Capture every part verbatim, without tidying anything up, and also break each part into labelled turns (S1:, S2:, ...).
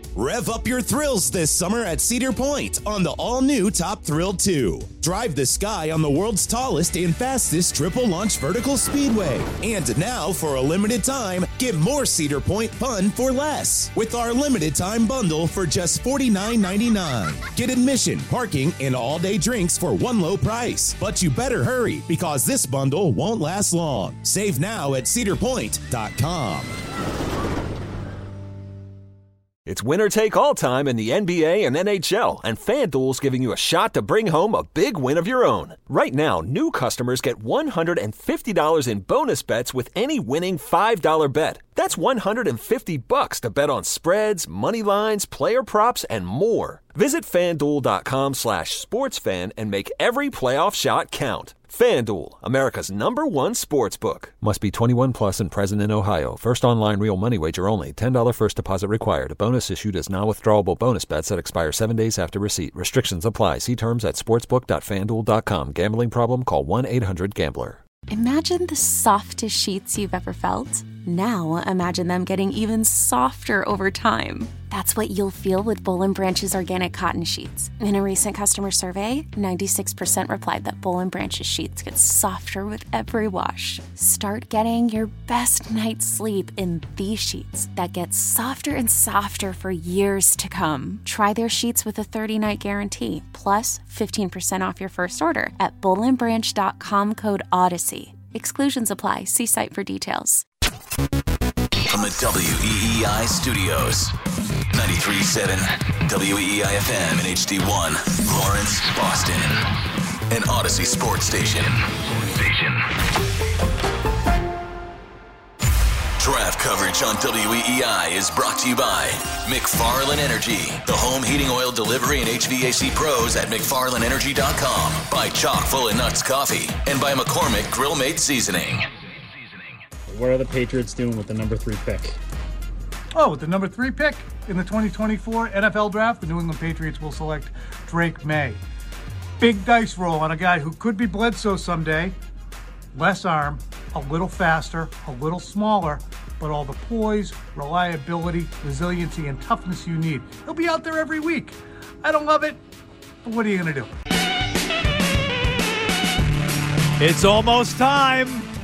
S1: Rev up your thrills this summer at Cedar Point on the all-new Top Thrill two. Drive the sky on the world's tallest and fastest triple-launch vertical speedway. And now, for a limited time, get more Cedar Point fun for less with our limited-time bundle for just forty-nine ninety-nine. Get admission, parking, and all-day drinks for one low price. But you better hurry, because this bundle won't last long. Save now at cedar point dot com.
S2: It's winner take all time in the N B A and N H L, and FanDuel's giving you a shot to bring home a big win of your own. Right now, new customers get one hundred fifty dollars in bonus bets with any winning five dollar bet. That's one hundred fifty bucks to bet on spreads, money lines, player props, and more. Visit FanDuel.com slash sportsfan and make every playoff shot count. FanDuel, America's number one sportsbook. Must be twenty-one plus and present in Ohio. First online real money wager only. ten dollars first deposit required. Bonus issued as non-withdrawable bonus bets that expire seven days after receipt. Restrictions apply. See terms at sportsbook dot fan duel dot com. Gambling problem? Call one eight hundred gambler.
S3: Imagine the softest sheets you've ever felt. Now imagine them getting even softer over time. That's what you'll feel with Boll and Branch's organic cotton sheets. In a recent customer survey, ninety-six percent replied that Boll and Branch's sheets get softer with every wash. Start getting your best night's sleep in these sheets that get softer and softer for years to come. Try their sheets with a thirty-night guarantee, plus fifteen percent off your first order at boll and branch dot com code Odyssey. Exclusions apply. See site for details.
S4: From the W E E I studios, ninety-three point seven W E E I F M and H D one, Lawrence, Boston, an Odyssey sports station. Station. Draft coverage on W E E I is brought to you by McFarland Energy, the home heating oil delivery and H V A C pros at mcfarland energy dot com, by Chock full of Nuts Coffee, and by McCormick Grill Mate Seasoning.
S5: What are the Patriots doing with the number three pick?
S6: Oh, with the number three pick in the twenty twenty-four N F L Draft, the New England Patriots will select Drake May. Big dice roll on a guy who could be Bledsoe someday. Less arm, a little faster, a little smaller, but all the poise, reliability, resiliency, and toughness you need. He'll be out there every week. I don't love it, but what are you going to do?
S7: It's almost time.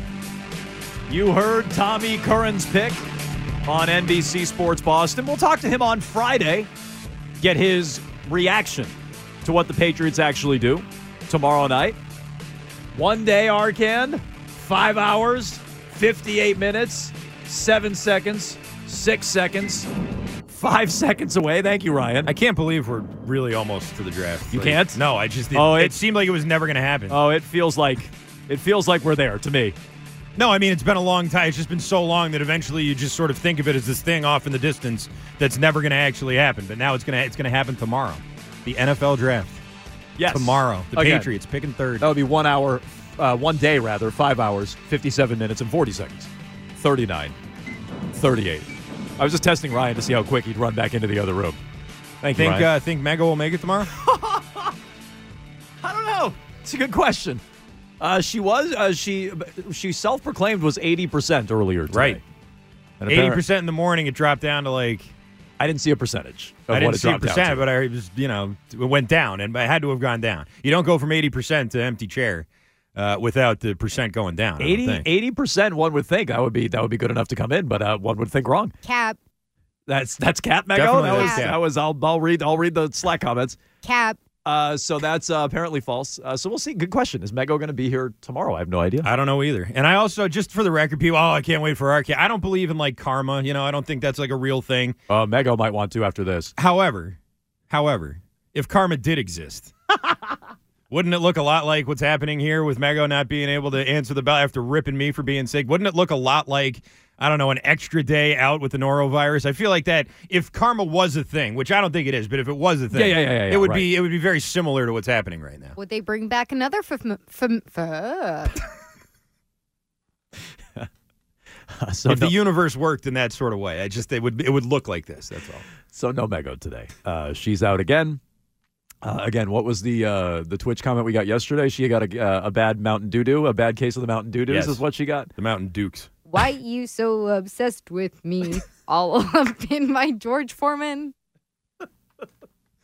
S7: You heard Tommy Curran's pick on N B C Sports Boston. We'll talk to him on Friday, get his reaction to what the Patriots actually do tomorrow night. One day, Arcand, five hours, fifty-eight minutes, seven seconds, six seconds, five seconds away. Thank you, Ryan.
S8: I can't believe we're really almost to the draft.
S7: You
S8: like,
S7: can't?
S8: No, I just. It,
S7: oh, it,
S8: it seemed like it was never going to happen.
S7: Oh, it feels like it feels like we're there to me.
S8: No, I mean, it's been a long time. It's just been so long that eventually you just sort of think of it as this thing off in the distance that's never going to actually happen. But now it's going to it's going to happen tomorrow. The N F L Draft.
S7: Yes.
S8: Tomorrow. The
S7: Again,
S8: Patriots picking third.
S7: That would be one hour, uh, one day rather, five hours, fifty-seven minutes, and forty seconds. thirty-nine, thirty-eight. I was just testing Ryan to see how quick he'd run back into the other room. Thank
S8: think,
S7: you, Ryan.
S8: Uh, think Mego will make it tomorrow?
S7: I don't know. It's a good question. Uh, she was, uh, she she self-proclaimed was eighty percent earlier today.
S8: Right.
S7: And
S8: eighty percent in the morning, it dropped down to like...
S7: I didn't see a percentage of
S8: I didn't
S7: what it
S8: see a
S7: dropped down
S8: percent,
S7: to.
S8: but I was, you know, it went down, and it had to have gone down. You don't go from eighty percent to empty chair uh, without the percent going down.
S7: eighty percent, one would think that would be that would be good enough to come in, but uh, one would think wrong.
S9: Cap.
S7: That's that's Cap, Mego.
S8: Definitely
S7: That
S8: is
S7: was,
S8: Cap.
S7: that was I'll I'll read I'll read the Slack comments.
S9: Cap.
S7: Uh, so that's uh, apparently false. Uh, so we'll see. Good question. Is Mego going to be here tomorrow? I have no idea.
S8: I don't know either. And I also, just for the record, people, oh, I can't wait for Arcade. I don't believe in, like, karma. You know, I don't think that's, like, a real thing.
S7: Uh, Mego might want to after this.
S8: However, however, if karma did exist, wouldn't it look a lot like what's happening here with Mego not being able to answer the bell after ripping me for being sick? Wouldn't it look a lot like, I don't know, an extra day out with the norovirus? I feel like that if karma was a thing, which I don't think it is, but if it was a thing,
S7: yeah, yeah, yeah, yeah,
S8: it would
S7: right.
S8: be it would be very similar to what's happening right now.
S9: Would they bring back another f- f- f-
S7: so
S8: if
S7: no,
S8: the universe worked in that sort of way, I just it would it would look like this. That's all.
S7: so no Mego today. Uh, she's out again. Uh, again, what was the uh, the Twitch comment we got yesterday? She got a, uh, a bad Mountain Doo-Doo, a bad case of the Mountain Doo-Doos
S8: Yes.
S7: is what she got.
S8: The Mountain Dukes.
S9: Why you so obsessed with me? All up in my George Foreman.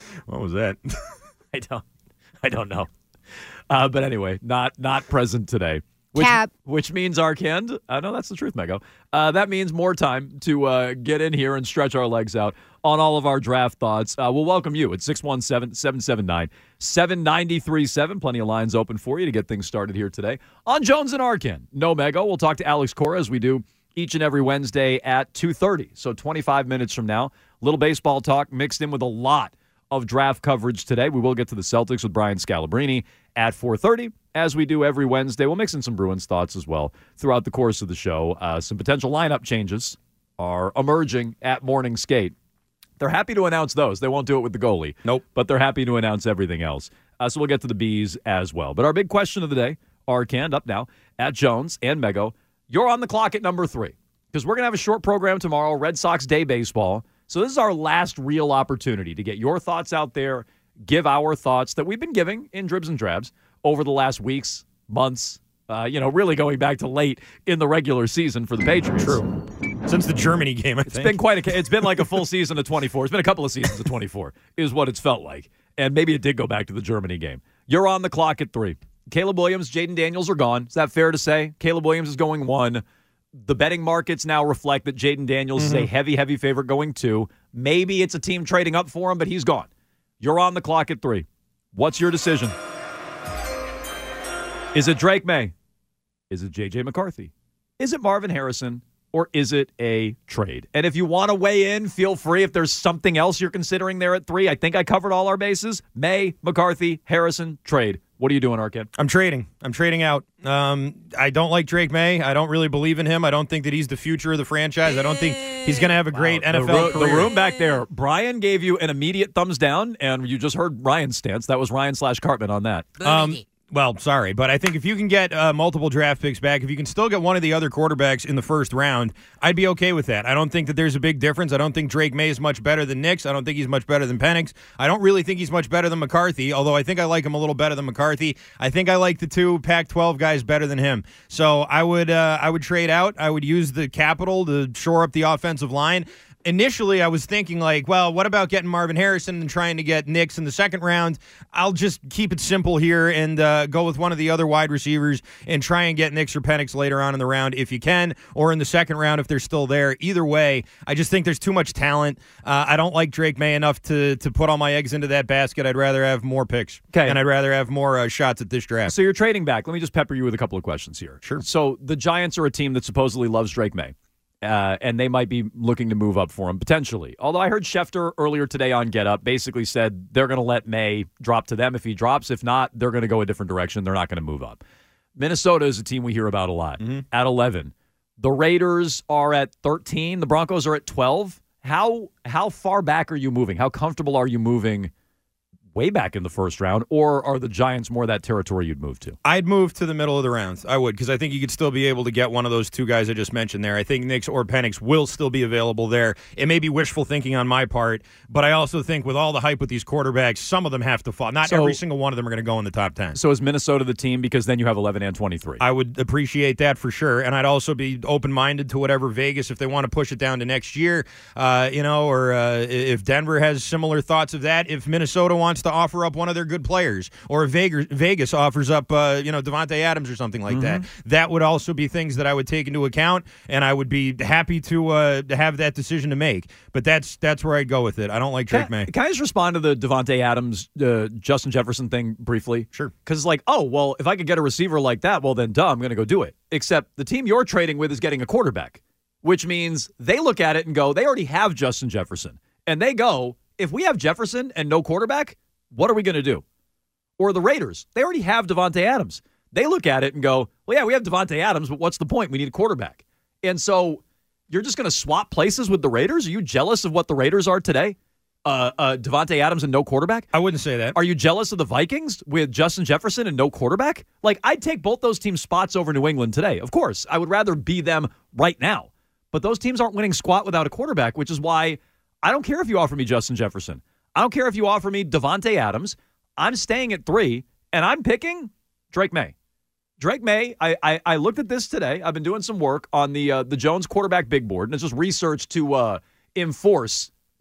S8: What was that?
S7: I don't. I don't know. Uh, but anyway, not not present today. Which,
S9: Cap.
S7: which means Arkand. I uh, know that's the truth, Mego. Uh, that means more time to uh, get in here and stretch our legs out on all of our draft thoughts. Uh, we'll welcome you at six one seven, seven seven nine, seven nine three seven. Plenty of lines open for you to get things started here today on Jones and Arkand. No Mego. We'll talk to Alex Cora as we do each and every Wednesday at two thirty. So twenty-five minutes from now. Little baseball talk mixed in with a lot of draft coverage today. We will get to the Celtics with Brian Scalabrine at four thirty, as we do every Wednesday. We'll mix in some Bruins thoughts as well throughout the course of the show. Uh, some potential lineup changes are emerging at Morning Skate. They're happy to announce those. They won't do it with the goalie.
S8: Nope.
S7: But they're happy to announce everything else. Uh, so we'll get to the Bees as well. But our big question of the day, Arkand up now at Jones and Mego. You're on the clock at number three because we're going to have a short program tomorrow, Red Sox Day Baseball. So this is our last real opportunity to get your thoughts out there, give our thoughts that we've been giving in dribs and drabs over the last weeks, months, uh, you know, really going back to late in the regular season for the Patriots.
S8: True. Since the Germany game, I
S7: It's
S8: think.
S7: been quite a, it's been like a full season of twenty-four. It's been a couple of seasons of twenty-four is what it's felt like. And maybe it did go back to the Germany game. You're on the clock at three. Caleb Williams, Jaden Daniels are gone. Is that fair to say? Caleb Williams is going one. The betting markets now reflect that Jaden Daniels mm-hmm. is a heavy, heavy favorite going two. Maybe it's a team trading up for him, but he's gone. You're on the clock at three. What's your decision? Is it Drake May? Is it J J McCarthy? Is it Marvin Harrison? Or is it a trade? And if you want to weigh in, feel free. If there's something else you're considering there at three, I think I covered all our bases. May, McCarthy, Harrison, trade. What are you doing, Arkand?
S8: I'm trading. I'm trading out. Um, I don't like Drake May. I don't really believe in him. I don't think that he's the future of the franchise. I don't think he's going to have a great wow. N F L
S7: the ro-
S8: career.
S7: The room back there, Brian gave you an immediate thumbs down, and you just heard Ryan's stance. That was Ryan slash Cartman on that.
S8: Um, well, sorry, but I think if you can get uh, multiple draft picks back, if you can still get one of the other quarterbacks in the first round, I'd be okay with that. I don't think that there's a big difference. I don't think Drake May is much better than Nix. I don't think he's much better than Penix. I don't really think he's much better than McCarthy, although I think I like him a little better than McCarthy. I think I like the two Pac twelve guys better than him. So I would uh, I would trade out. I would use the capital to shore up the offensive line. Initially, I was thinking, like, well, what about getting Marvin Harrison and trying to get Nix in the second round? I'll just keep it simple here and uh, go with one of the other wide receivers and try and get Nix or Penix later on in the round if you can, or in the second round if they're still there. Either way, I just think there's too much talent. Uh, I don't like Drake May enough to to put all my eggs into that basket. I'd rather have more picks.
S7: Okay.
S8: And I'd rather have more uh, shots at this draft.
S7: So you're trading back. Let me just pepper you with a couple of questions here.
S8: Sure.
S7: So the Giants are a team that supposedly loves Drake May. Uh, and they might be looking to move up for him, potentially. Although I heard Schefter earlier today on Get Up basically said they're going to let May drop to them if he drops. If not, they're going to go a different direction. They're not going to move up. Minnesota is a team we hear about a lot mm-hmm. at eleven. The Raiders are at thirteen. The Broncos are at twelve. How how far back are you moving? How comfortable are you moving way back in the first round, or are the Giants more that territory you'd move to?
S8: I'd move to the middle of the round. I would, because I think you could still be able to get one of those two guys I just mentioned there. I think Nix or Penix will still be available there. It may be wishful thinking on my part, but I also think with all the hype with these quarterbacks, some of them have to fall. Not
S7: so,
S8: every single one of them are going to go in the top ten.
S7: So is Minnesota the team, because then you have eleven and twenty-three?
S8: I would appreciate that for sure, and I'd also be open-minded to whatever Vegas, if they want to push it down to next year, uh, you know, or uh, if Denver has similar thoughts of that, if Minnesota wants to offer up one of their good players, or if Vegas, Vegas offers up, uh, you know, Devontae Adams or something like mm-hmm. that. That would also be things that I would take into account, and I would be happy to uh, have that decision to make. But that's that's where I'd go with it. I don't like Drake
S7: can,
S8: May.
S7: Can I just respond to the Devontae Adams, uh, Justin Jefferson thing briefly?
S8: Sure.
S7: Because it's like, oh, well, if I could get a receiver like that, well, then duh, I'm going to go do it. Except the team you're trading with is getting a quarterback, which means they look at it and go, they already have Justin Jefferson. And they go, if we have Jefferson and no quarterback, what are we going to do? Or the Raiders, they already have Devontae Adams. They look at it and go, well, yeah, we have Devontae Adams, but what's the point? We need a quarterback. And so you're just going to swap places with the Raiders? Are you jealous of what the Raiders are today? Uh, uh, Devontae Adams and no quarterback?
S8: I wouldn't say that.
S7: Are you jealous of the Vikings with Justin Jefferson and no quarterback? Like, I'd take both those teams' spots over New England today. Of course, I would rather be them right now. But those teams aren't winning squat without a quarterback, which is why I don't care if you offer me Justin Jefferson. I don't care if you offer me Devontae Adams. I'm staying at three, and I'm picking Drake May. Drake May, I, I I looked at this today. I've been doing some work on the uh, the Jones quarterback big board, and it's just research to uh, enforce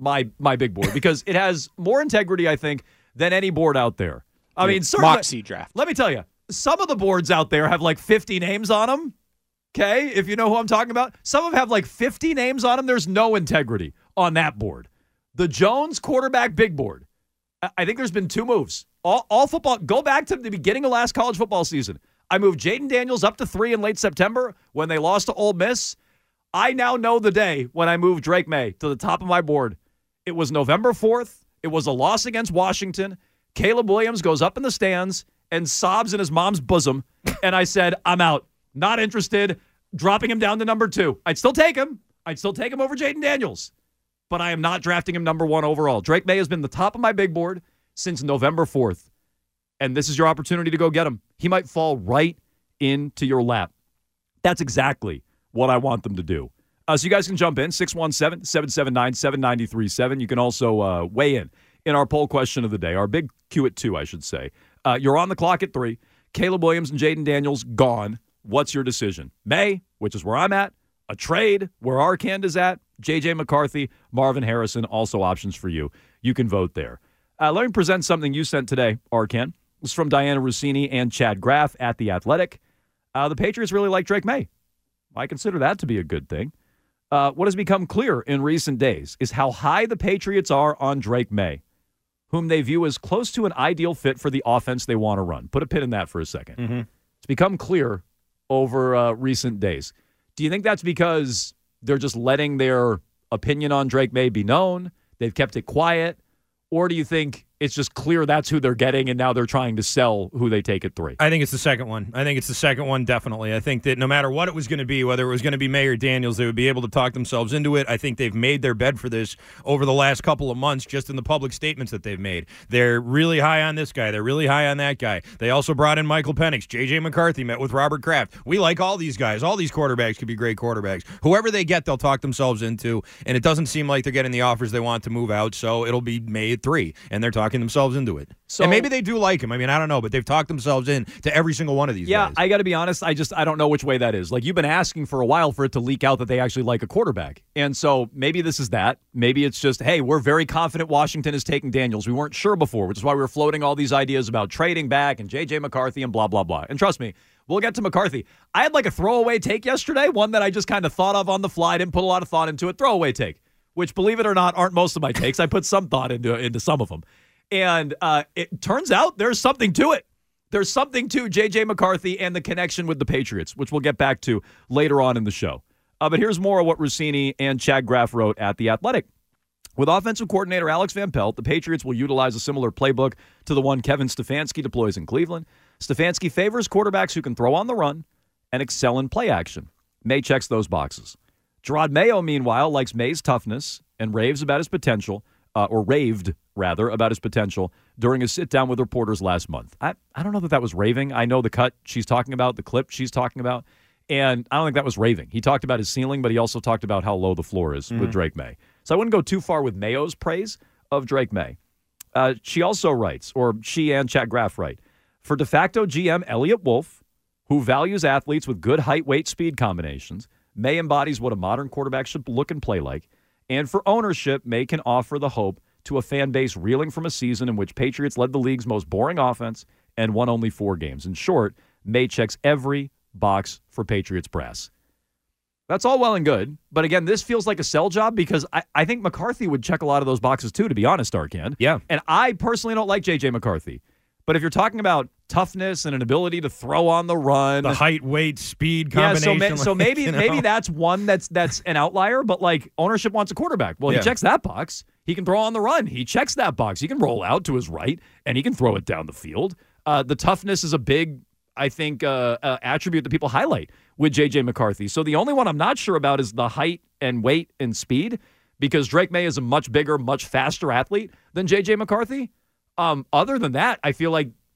S7: my my big board because it has more integrity, I think, than any board out there. I mean, certainly,
S10: Moxie draft.
S7: Let me tell you, some of the boards out there have like fifty names on them. Okay, if you know who I'm talking about. Some of them have like fifty names on them. There's no integrity on that board. The Jones quarterback big board. I think there's been two moves. All, all football, go back to the beginning of last college football season. I moved Jaden Daniels up to three in late September when they lost to Ole Miss. I now know the day when I moved Drake May to the top of my board. It was November fourth. It was a loss against Washington. Caleb Williams goes up in the stands and sobs in his mom's bosom. And I said, I'm out. Not interested. Dropping him down to number two. I'd still take him. I'd still take him over Jaden Daniels. But I am not drafting him number one overall. Drake May has been the top of my big board since November fourth. And this is your opportunity to go get him. He might fall right into your lap. That's exactly what I want them to do. Uh, so you guys can jump in, six one seven, seven seven nine, seven nine three seven. You can also uh, weigh in in our poll question of the day, our big Q at two, I should say. Uh, you're on the clock at three. Caleb Williams and Jaden Daniels gone. What's your decision? May, which is where I'm at. A trade, where Arcand is at. J J McCarthy, Marvin Harrison, also options for you. You can vote there. Uh, let me present something you sent today, Arcand. This is from Diana Rossini and Chad Graff at The Athletic. Uh, the Patriots really like Drake May. I consider that to be a good thing. Uh, what has become clear in recent days is how high the Patriots are on Drake May, whom they view as close to an ideal fit for the offense they want to run. Put a pin in that for a second.
S8: Mm-hmm.
S7: It's become clear over uh, recent days. Do you think that's because they're just letting their opinion on Drake May be known? They've kept it quiet? Or do you think it's just clear that's who they're getting and now they're trying to sell who they take at three?
S8: I think it's the second one. I think it's the second one, definitely. I think that no matter what it was going to be, whether it was going to be May or Daniels, they would be able to talk themselves into it. I think they've made their bed for this over the last couple of months just in the public statements that they've made. They're really high on this guy. They're really high on that guy. They also brought in Michael Penix. J J McCarthy met with Robert Kraft. We like all these guys. All these quarterbacks could be great quarterbacks. Whoever they get, they'll talk themselves into, and it doesn't seem like they're getting the offers they want to move out, so it'll be May at three, and they're talking themselves into it. So, and maybe they do like him. I mean, I don't know, but they've talked themselves in to every single one of these
S7: yeah,
S8: guys.
S7: I got to be honest. I just I don't know which way that is. Like, you've been asking for a while for it to leak out that they actually like a quarterback. And so maybe this is that. Maybe it's just, hey, we're very confident Washington is taking Daniels. We weren't sure before, which is why we were floating all these ideas about trading back and J J McCarthy and blah, blah, blah. And trust me, we'll get to McCarthy. I had like a throwaway take yesterday, one that I just kind of thought of on the fly, didn't put a lot of thought into it. Throwaway take, which, believe it or not, aren't most of my takes. I put some thought into into some of them. And uh, it turns out there's something to it. There's something to J J McCarthy and the connection with the Patriots, which we'll get back to later on in the show. Uh, but here's more of what Rossini and Chad Graff wrote at The Athletic. With offensive coordinator Alex Van Pelt, the Patriots will utilize a similar playbook to the one Kevin Stefanski deploys in Cleveland. Stefanski favors quarterbacks who can throw on the run and excel in play action. May checks those boxes. Gerard Mayo, meanwhile, likes May's toughness and raves about his potential, uh, or raved, rather, about his potential during a sit-down with reporters last month. I, I don't know that that was raving. I know the cut she's talking about, the clip she's talking about, and I don't think that was raving. He talked about his ceiling, but he also talked about how low the floor is mm-hmm. with Drake May. So I wouldn't go too far with Mayo's praise of Drake May. Uh, she also writes, or she and Chad Graff write, for de facto G M Elliott Wolf, who values athletes with good height, weight, speed combinations, May embodies what a modern quarterback should look and play like. And for ownership, May can offer the hope to a fan base reeling from a season in which Patriots led the league's most boring offense and won only four games. In short, May checks every box for Patriots brass. That's all well and good, but again, this feels like a sell job because I, I think McCarthy would check a lot of those boxes too, to be honest, Arcand.
S8: Yeah.
S7: And I personally don't like J J McCarthy. But if you're talking about toughness and an ability to throw on the run,
S8: the height, weight, speed combination,
S7: yeah, so, ma- so
S8: like,
S7: maybe
S8: you know?
S7: maybe that's one that's that's an outlier. But like ownership wants a quarterback. Well,
S8: yeah.
S7: he checks that box. He can throw on the run. He checks that box. He can roll out to his right and he can throw it down the field. Uh, the toughness is a big, I think, uh, uh, attribute that people highlight with J J McCarthy. So the only one I'm not sure about is the height and weight and speed, because Drake May is a much bigger, much faster athlete than J J McCarthy. Um, other than that, I feel like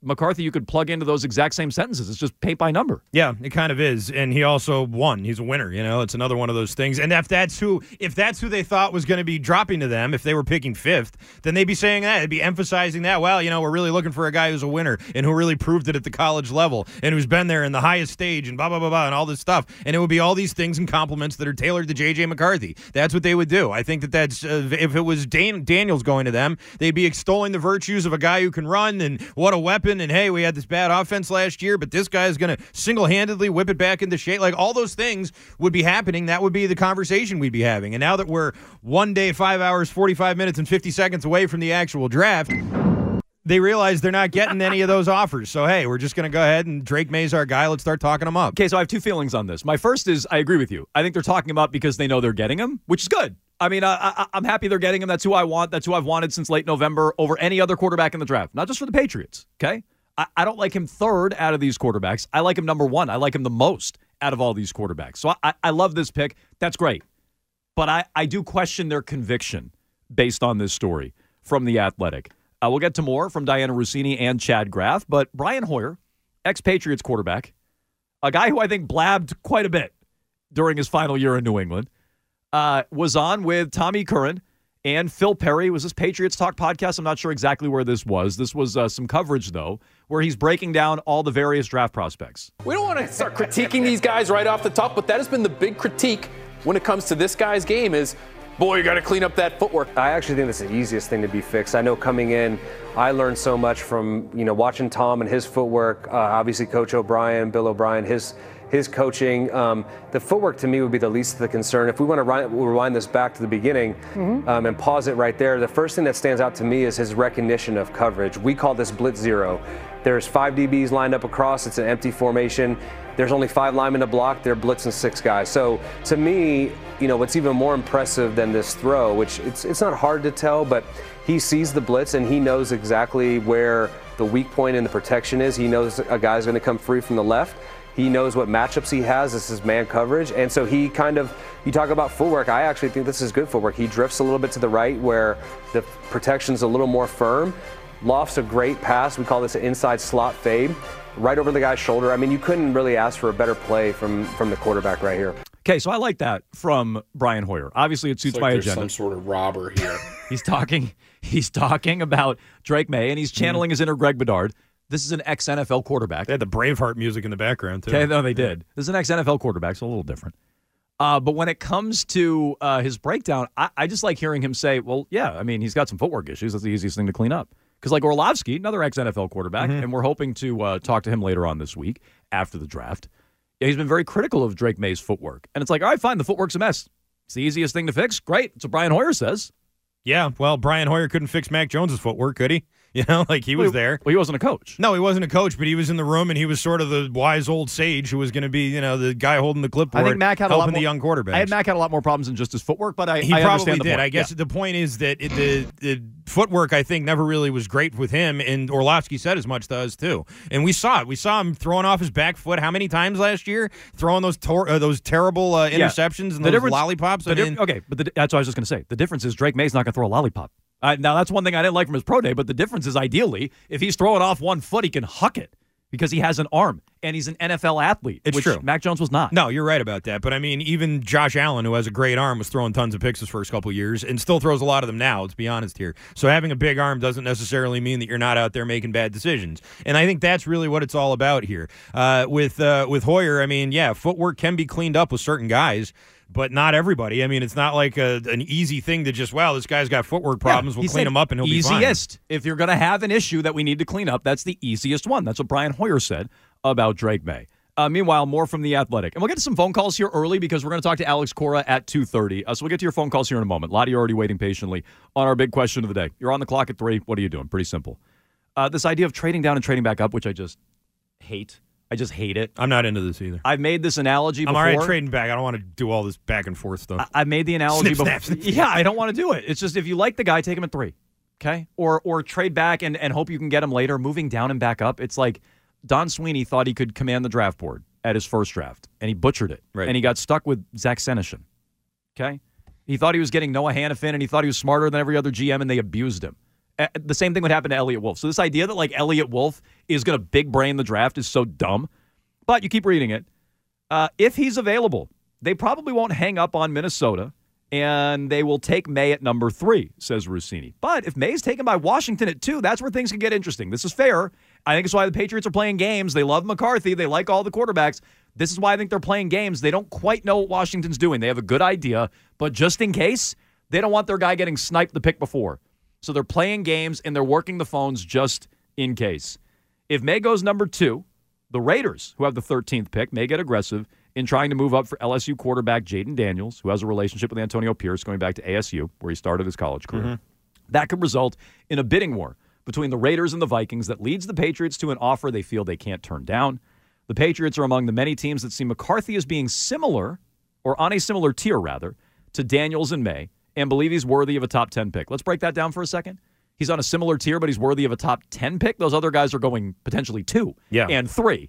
S7: McCarthy, you could plug into those exact same sentences. It's just paint by number.
S8: Yeah, it kind of is. And he also won. He's a winner, you know. It's another one of those things. And if that's who if that's who they thought was going to be dropping to them, if they were picking fifth, then they'd be saying that. They'd be emphasizing that. Well, you know, we're really looking for a guy who's a winner and who really proved it at the college level and who's been there in the highest stage and blah, blah, blah, blah, and all this stuff. And it would be all these things and compliments that are tailored to J J McCarthy. That's what they would do. I think that that's, uh, if it was Dan- Daniels going to them, they'd be extolling the virtues of a guy who can run and what a weapon. And hey, we had this bad offense last year, but this guy is going to single-handedly whip it back into shape. Like, all those things would be happening. That would be the conversation we'd be having. And now that we're one day, five hours, forty-five minutes, and fifty seconds away from the actual draft, they realize they're not getting any of those offers. So, hey, we're just going to go ahead and Drake May's our guy. Let's start talking him up.
S7: Okay, so I have two feelings on this. My first is I agree with you. I think they're talking him up because they know they're getting him, which is good. I mean, I, I, I'm happy they're getting him. That's who I want. That's who I've wanted since late November over any other quarterback in the draft, not just for the Patriots, okay? I, I don't like him third out of these quarterbacks. I like him number one. I like him the most out of all these quarterbacks. So I, I love this pick. That's great. But I, I do question their conviction based on this story from The Athletic. Uh, we'll get to more from Diana Rossini and Chad Graff, but Brian Hoyer, ex-Patriots quarterback, a guy who I think blabbed quite a bit during his final year in New England, uh, was on with Tommy Curran and Phil Perry. Was this Patriots Talk podcast? I'm not sure exactly where this was. This was uh, some coverage, though, where he's breaking down all the various draft prospects.
S10: We don't want to start critiquing these guys right off the top, but that has been the big critique when it comes to this guy's game is, boy, you got to clean up that footwork.
S11: I actually think that's the easiest thing to be fixed. I know coming in, I learned so much from, you know, watching Tom and his footwork, uh, obviously Coach O'Brien, Bill O'Brien, his his coaching. Um, the footwork to me would be the least of the concern. If we want to rewind, rewind this back to the beginning mm-hmm. um, and pause it right there, the first thing that stands out to me is his recognition of coverage. We call this blitz zero. There's five D Bs lined up across. It's an empty formation. There's only five linemen to block. They're blitzing six guys. So to me, you know, what's even more impressive than this throw, which it's it's not hard to tell, but he sees the blitz and he knows exactly where the weak point in the protection is. He knows a guy's going to come free from the left. He knows what matchups he has. This is man coverage. And so he kind of, you talk about footwork, I actually think this is good footwork. He drifts a little bit to the right where the protection's a little more firm. Lofts a great pass. We call this an inside slot fade. Right over the guy's shoulder. I mean, you couldn't really ask for a better play from, from the quarterback right here.
S7: Okay, so I like that from Brian Hoyer. Obviously, it suits
S12: it's like
S7: my
S12: there's
S7: agenda.
S12: Some sort of robber here.
S7: he's talking. He's talking about Drake May, and he's channeling mm. his inner Greg Bedard. This is an ex-N F L quarterback.
S8: They had the Braveheart music in the background, too.
S7: Okay, no, they did. This is an ex-N F L quarterback, so a little different. Uh, but when it comes to uh, his breakdown, I, I just like hearing him say, well, yeah, I mean, he's got some footwork issues. That's the easiest thing to clean up. Because like Orlovsky, another ex-N F L quarterback, mm-hmm. and we're hoping to uh, talk to him later on this week after the draft. Yeah, he's been very critical of Drake May's footwork. And it's like, all right, fine, the footwork's a mess. It's the easiest thing to fix. Great. That's what Brian Hoyer says.
S8: Yeah, well, Brian Hoyer couldn't fix Mac Jones's footwork, could he? You know, like he was
S7: well,
S8: there.
S7: Well, he wasn't a coach.
S8: No, he wasn't a coach, but he was in the room, and he was sort of the wise old sage who was going to be, you know, the guy holding the clipboard,
S7: I think Mac had
S8: helping
S7: a lot more,
S8: the young quarterbacks.
S7: I had Mac had a lot more problems than just his footwork, but I,
S8: he
S7: I
S8: probably
S7: understand the
S8: did.
S7: point.
S8: I guess
S7: yeah.
S8: the point is that it, the, the footwork, I think, never really was great with him, and Orlovsky said as much to us, too. And we saw it. We saw him throwing off his back foot how many times last year? Throwing those tor- uh, those terrible uh, interceptions yeah. and
S7: the
S8: those lollipops.
S7: The
S8: I
S7: di-
S8: mean,
S7: okay, but the, that's what I was just going to say. The difference is Drake May's not going to throw a lollipop. Uh, now, that's one thing I didn't like from his pro day, but the difference is ideally, if he's throwing off one foot, he can huck it because he has an arm, and he's an N F L athlete,
S8: it's
S7: which
S8: true.
S7: Mac Jones was not.
S8: No, you're right about that. But, I mean, even Josh Allen, who has a great arm, was throwing tons of picks his first couple of years and still throws a lot of them now, let's be honest here. So having a big arm doesn't necessarily mean that you're not out there making bad decisions. And I think that's really what it's all about here. Uh, with uh, with Hoyer, I mean, yeah, footwork can be cleaned up with certain guys, but not everybody. I mean, it's not like a, an easy thing to just, well, this guy's got footwork problems.
S7: Yeah,
S8: we'll clean him up and he'll
S7: easiest.
S8: be fine.
S7: Easiest. If you're going to have an issue that we need to clean up, that's the easiest one. That's what Brian Hoyer said about Drake May. Uh, meanwhile, more from The Athletic. And we'll get to some phone calls here early because we're going to talk to Alex Cora at two thirty. Uh, so we'll get to your phone calls here in a moment. A lot of you are already waiting patiently on our big question of the day. You're on the clock at three. What are you doing? Pretty simple. Uh, this idea of trading down and trading back up, which I just hate. I just hate it.
S8: I'm not into this either.
S7: I've made this analogy before.
S8: I'm all right trading back. I don't want to do all this back and forth stuff.
S7: I- I've made the analogy
S8: snip,
S7: before.
S8: snap, snip, snip.
S7: Yeah, I don't want to do it. It's just if you like the guy, take him at three. Okay? Or or trade back and, and hope you can get him later. Moving down and back up. It's like Don Sweeney thought he could command the draft board at his first draft, and he butchered it.
S8: Right.
S7: And he got stuck with Zach Senyshyn. Okay? He thought he was getting Noah Hannafin, and he thought he was smarter than every other G M, and they abused him. Uh, the same thing would happen to Elliott Wolf. So this idea that like Elliott Wolf is going to big brain the draft is so dumb. But you keep reading it. Uh, if he's available, they probably won't hang up on Minnesota, and they will take May at number three, says Rossini. But if May's taken by Washington at two, that's where things can get interesting. This is fair. I think it's why the Patriots are playing games. They love McCarthy. They like all the quarterbacks. This is why I think they're playing games. They don't quite know what Washington's doing. They have a good idea, but just in case, they don't want their guy getting sniped the pick before. So they're playing games, and they're working the phones just in case. If May goes number two, the Raiders, who have the thirteenth pick, may get aggressive in trying to move up for L S U quarterback Jaden Daniels, who has a relationship with Antonio Pierce going back to A S U, where he started his college career. Mm-hmm. That could result in a bidding war between the Raiders and the Vikings that leads the Patriots to an offer they feel they can't turn down. The Patriots are among the many teams that see McCarthy as being similar, or on a similar tier, rather, to Daniels and May, and believe he's worthy of a top ten pick. Let's break that down for a second. He's on a similar tier, but he's worthy of a top ten pick. Those other guys are going potentially two
S8: yeah.
S7: and three.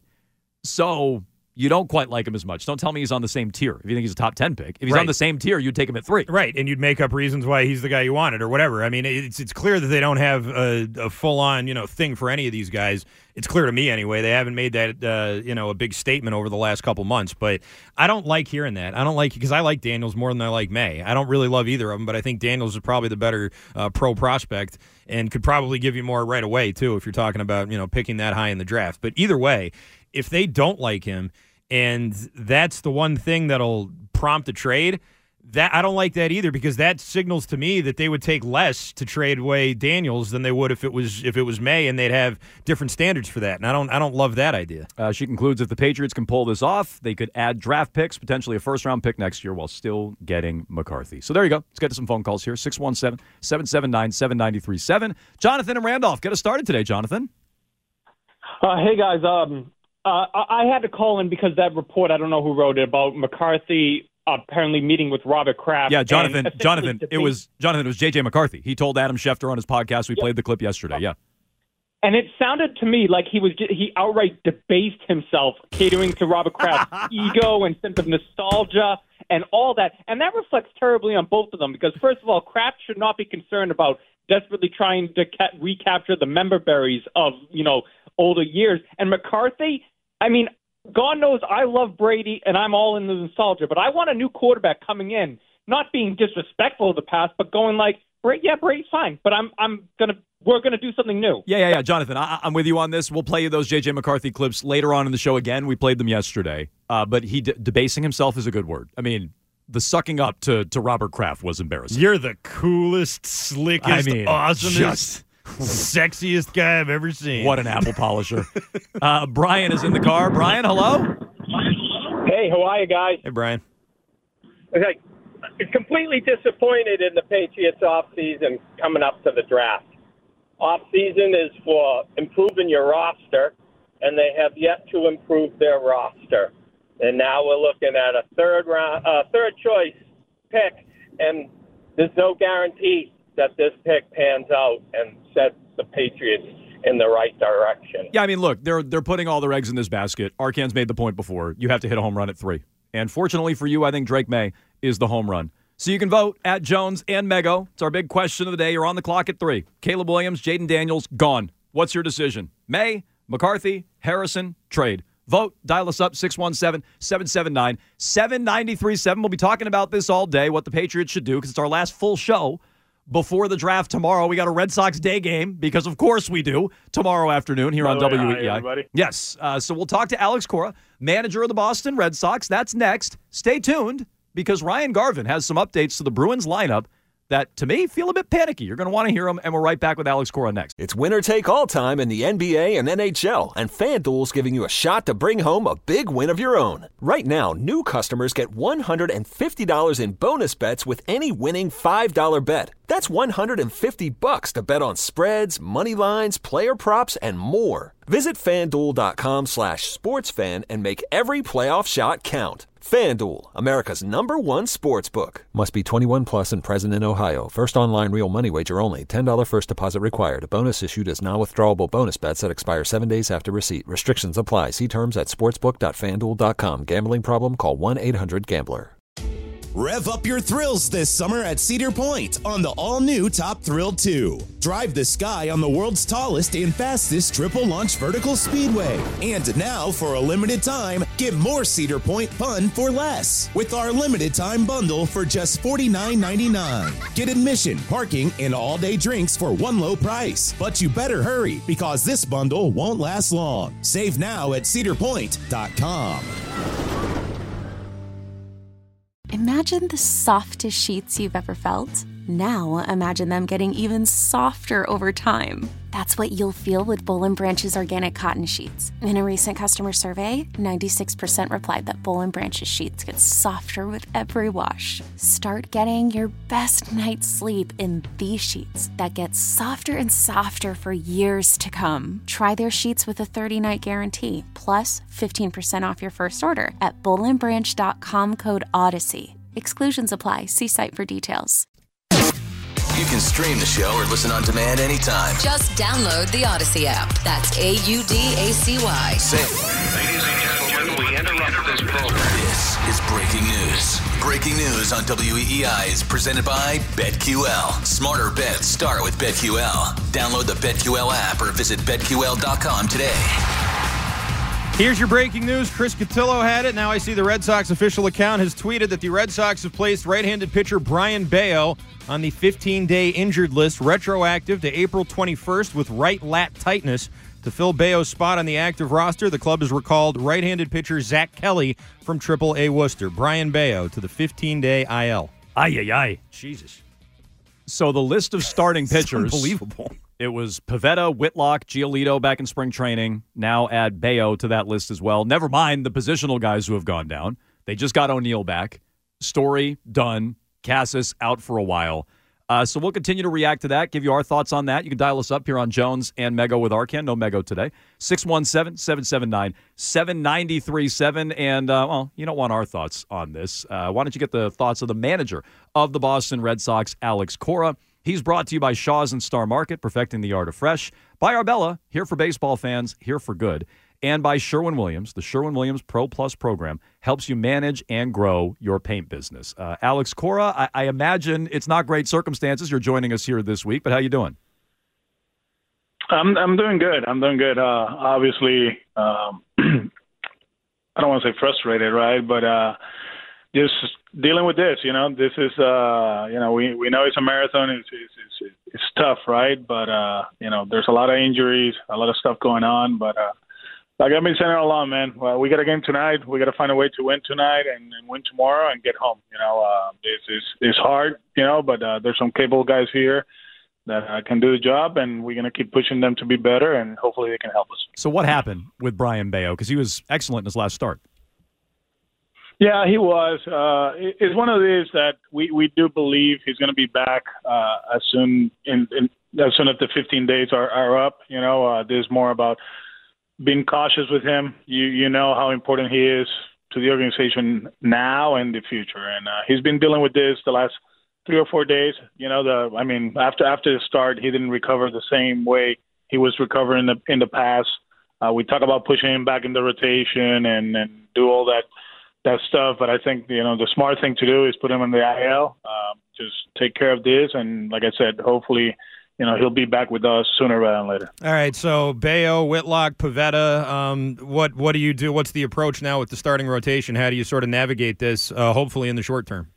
S7: So you don't quite like him as much. Don't tell me he's on the same tier if you think he's a top ten pick. If he's
S8: right.
S7: on the same tier, you'd take him at three.
S8: Right, and you'd make up reasons why he's the guy you wanted or whatever. I mean, it's it's clear that they don't have a, a full-on, you know, thing for any of these guys. It's clear to me anyway. They haven't made that, uh, you know, a big statement over the last couple months. But I don't like hearing that. I don't like, because I like Daniels more than I like May. I don't really love either of them, but I think Daniels is probably the better uh, pro prospect and could probably give you more right away, too, if you're talking about, you know, picking that high in the draft. But either way, if they don't like him, and that's the one thing that'll prompt a trade, that I don't like that either, because that signals to me that they would take less to trade away Daniels than they would if it was if it was May, and they'd have different standards for that. And I don't I don't love that idea.
S7: Uh, she concludes if the Patriots can pull this off, they could add draft picks, potentially a first-round pick next year, while still getting McCarthy. So there you go. Let's get to some phone calls here. six one seven, seven seven nine, seven nine three seven. Jonathan and Randolph, get us started today, Jonathan.
S12: Uh, hey, guys. Um, uh, I had to call in because that report, I don't know who wrote it, about McCarthy apparently meeting with Robert Kraft.
S7: Yeah, Jonathan. Jonathan. It was Jonathan. It was J J McCarthy. He told Adam Schefter on his podcast. We yeah. played the clip yesterday. Yeah.
S12: And it sounded to me like he was he outright debased himself, catering to Robert Kraft's ego and sense of nostalgia and all that. And that reflects terribly on both of them, because first of all, Kraft should not be concerned about desperately trying to ca- recapture the member berries of, you know, older years. And McCarthy, I mean, God knows I love Brady and I'm all in the nostalgia, but I want a new quarterback coming in, not being disrespectful of the past, but going like, yeah, Brady's fine, but I'm I'm gonna we're gonna do something new.
S7: Yeah, yeah, yeah, Jonathan, I, I'm with you on this. We'll play you those J J McCarthy clips later on in the show again. We played them yesterday, uh, but he de- debasing himself is a good word. I mean, the sucking up to to Robert Kraft was embarrassing.
S8: You're the coolest, slickest,
S7: I mean,
S8: awesomest.
S7: Just
S8: sexiest guy I've ever seen.
S7: What an apple polisher. uh, Brian is in the car. Brian, hello.
S13: Hey, how are you guys?
S8: Hey, Brian.
S13: Okay, completely disappointed in the Patriots offseason coming up to the draft. Offseason is for improving your roster, and they have yet to improve their roster. And now we're looking at a third round, uh, third choice pick, and there's no guarantee that this pick pans out and sets the Patriots in the right direction.
S7: Yeah, I mean, look, they're they're putting all their eggs in this basket. Arcan's made the point before. You have to hit a home run at three. And fortunately for you, I think Drake May is the home run. So you can vote at Jones and Mego. It's our big question of the day. You're on the clock at three. Caleb Williams, Jaden Daniels, gone. What's your decision? May, McCarthy, Harrison, trade. Vote. Dial us up, six one seven, seven seven nine, seven nine three seven. We'll be talking about this all day, what the Patriots should do, because it's our last full show before the draft tomorrow. We got a Red Sox day game, because of course we do, tomorrow afternoon here on W E I.
S13: Hi, everybody.
S7: Yes. Uh, so we'll talk to Alex Cora, manager of the Boston Red Sox. That's next. Stay tuned, because Ryan Garvin has some updates to the Bruins lineup that, to me, feel a bit panicky. You're going to want to hear them, and we're right back with Alex Cora next.
S2: It's winner take all time in the N B A and N H L, and FanDuel's giving you a shot to bring home a big win of your own. Right now, new customers get one hundred fifty dollars in bonus bets with any winning five dollar bet. That's one hundred fifty bucks to bet on spreads, money lines, player props, and more. Visit FanDuel.com slash sportsfan and make every playoff shot count. FanDuel, America's number one sports book. Must be twenty-one plus and present in Ohio. First online real money wager only. ten dollars first deposit required. Bonus issued as non-withdrawable bonus bets that expire seven days after receipt. Restrictions apply. See terms at sportsbook dot fan duel dot com. Gambling problem? Call one eight hundred gambler.
S1: Rev up your thrills this summer at Cedar Point on the all-new Top Thrill two. Drive the sky on the world's tallest and fastest triple-launch vertical speedway. And now, for a limited time, get more Cedar Point fun for less with our limited-time bundle for just forty-nine ninety-nine. Get admission, parking, and all-day drinks for one low price. But you better hurry, because this bundle won't last long. Save now at cedar point dot com.
S3: Imagine the softest sheets you've ever felt. Now imagine them getting even softer over time. That's what you'll feel with Boll and Branch's organic cotton sheets. In a recent customer survey, ninety-six percent replied that Boll and Branch's sheets get softer with every wash. Start getting your best night's sleep in these sheets that get softer and softer for years to come. Try their sheets with a thirty-night guarantee, plus fifteen percent off your first order at boll and branch dot com code Odyssey. Exclusions apply. See site for details.
S4: You can stream the show or listen on demand anytime.
S14: Just download the Odyssey app. That's A U D A C Y.
S4: Say,
S15: ladies and gentlemen, we interrupt this program.
S4: This is breaking news. Breaking news on W E E I is presented by BetQL. Smarter bets start with BetQL. Download the BetQL app or visit bet Q L dot com today.
S8: Here's your breaking news. Chris Cotillo had it. Now I see the Red Sox official account has tweeted that the Red Sox have placed right-handed pitcher Brayan Bello on the fifteen-day injured list, retroactive to April twenty-first with right lat tightness. To fill Bello's spot on the active roster, the club has recalled right-handed pitcher Zach Kelly from triple A Worcester. Brayan Bello to the fifteen-day I L.
S7: Ay, ay, ay.
S8: Jesus.
S7: So the list of starting pitchers.
S8: Unbelievable.
S7: It was Pivetta, Whitlock, Giolito back in spring training. Now add Bello to that list as well. Never mind the positional guys who have gone down. They just got O'Neill back. Story, done. Cassis out for a while. Uh, so we'll continue to react to that, give you our thoughts on that. You can dial us up here on Jones and Mego with Arcand. No Mego today. six one seven, seven seven nine, seven nine three seven. And, uh, well, you don't want our thoughts on this. Uh, why don't you get the thoughts of the manager of the Boston Red Sox, Alex Cora? He's brought to you by Shaw's and Star Market, perfecting the art of fresh. By Arbella, here for baseball fans, here for good. And by Sherwin-Williams. The Sherwin-Williams Pro Plus program helps you manage and grow your paint business. Uh, Alex Cora, I, I imagine it's not great circumstances. You're joining us here this week, but how you doing?
S16: I'm I'm doing good. I'm doing good. Uh, obviously, um, I don't want to say frustrated, right? But uh, just dealing with this, you know, this is, uh, you know, we, we know it's a marathon. It's, it's, it's, it's tough, right? But, uh, you know, there's a lot of injuries, a lot of stuff going on. But uh, like I've been saying all along, man, well, we got a game tonight. We got to find a way to win tonight and, and win tomorrow and get home. You know, uh, it's, it's, it's hard, you know, but uh, there's some capable guys here that uh, can do the job, and we're going to keep pushing them to be better, and hopefully they can help us.
S7: So what happened with Brayan Bello? Because he was excellent in his last start.
S16: Yeah, he was. Uh, it's one of these that we, we do believe he's going to be back uh, as soon in, in as soon as the fifteen days are, are up. You know, uh, there's more about being cautious with him. You you know how important he is to the organization now and the future, and uh, he's been dealing with this the last three or four days. You know, the I mean, after after the start, he didn't recover the same way he was recovering in the in the past. Uh, we talk about pushing him back in the rotation and, and do all that. that stuff, but I think, you know, the smart thing to do is put him in the I L, um, just take care of this, and like I said, hopefully, you know, he'll be back with us sooner rather than later.
S8: All right, so Bello, Whitlock, Pivetta, um, what what do you do? What's the approach now with the starting rotation? How do you sort of navigate this, uh, hopefully in the short term?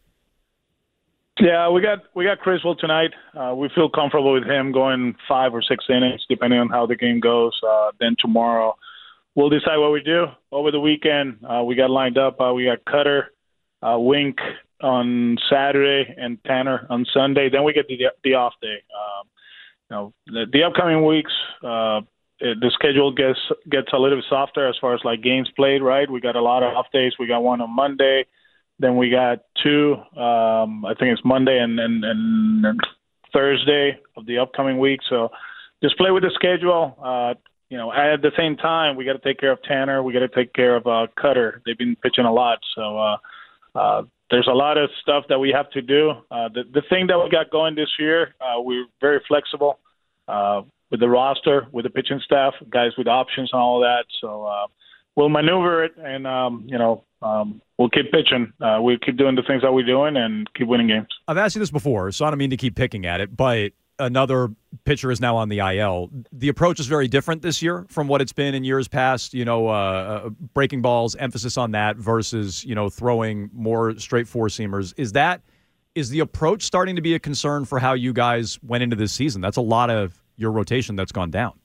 S16: Yeah, we got we got Criswell tonight. Uh, we feel comfortable with him going five or six innings, depending on how the game goes. Uh, then tomorrow, we'll decide what we do. Over the weekend, uh, we got lined up. Uh, we got Cutter, uh, Wink on Saturday, and Tanner on Sunday. Then we get the the off day. Um, you know, the, the upcoming weeks, uh, it, the schedule gets gets a little bit softer as far as like games played. Right, we got a lot of off days. We got one on Monday. Then we got two. Um, I think it's Monday and, and, and Thursday of the upcoming week. So just play with the schedule. Uh, You know, at the same time, we got to take care of Tanner. We got to take care of uh, Cutter. They've been pitching a lot, so uh, uh, there's a lot of stuff that we have to do. Uh, the the thing that we got going this year, uh, we're very flexible uh, with the roster, with the pitching staff, guys with options and all that. So uh, we'll maneuver it, and um, you know, um, we'll keep pitching. Uh, we'll keep doing the things that we're doing, and keep winning games.
S7: I've asked you this before, so I don't mean to keep picking at it, but another pitcher is now on the I L. The approach is very different this year from what it's been in years past. You know, uh, uh, breaking balls, emphasis on that versus, you know, throwing more straight four-seamers. Is that is the approach starting to be a concern for how you guys went into this season? That's a lot of your rotation that's gone down.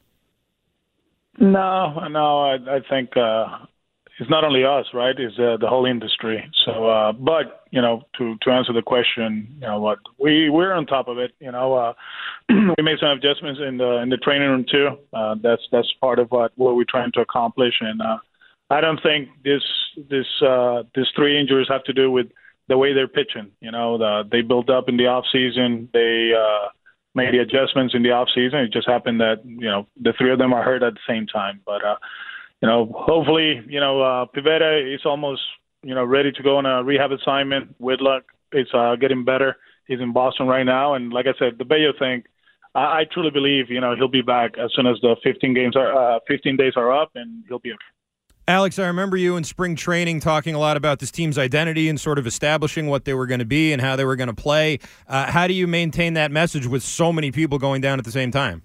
S16: No, no, I, I think uh, it's not only us, right? It's uh, the whole industry. So, uh, but you know, to, to answer the question, you know what, we we're on top of it. You know, uh, we made some adjustments in the in the training room too. Uh, that's that's part of what what we're trying to accomplish. And uh, I don't think this this uh, these three injuries have to do with the way they're pitching. You know, the, they built up in the off season. They uh, made the adjustments in the off season. It just happened that you know the three of them are hurt at the same time. But uh, you know, hopefully, you know, uh, Pivetta is almost you know ready to go on a rehab assignment. Whitlock is uh, getting better. He's in Boston right now, and like I said, the Bello thing, I, I truly believe you know he'll be back as soon as the fifteen games are uh, fifteen days are up, and he'll be okay.
S8: Alex, I remember you in spring training talking a lot about this team's identity and sort of establishing what they were going to be and how they were going to play. Uh, how do you maintain that message with so many people going down at the same time?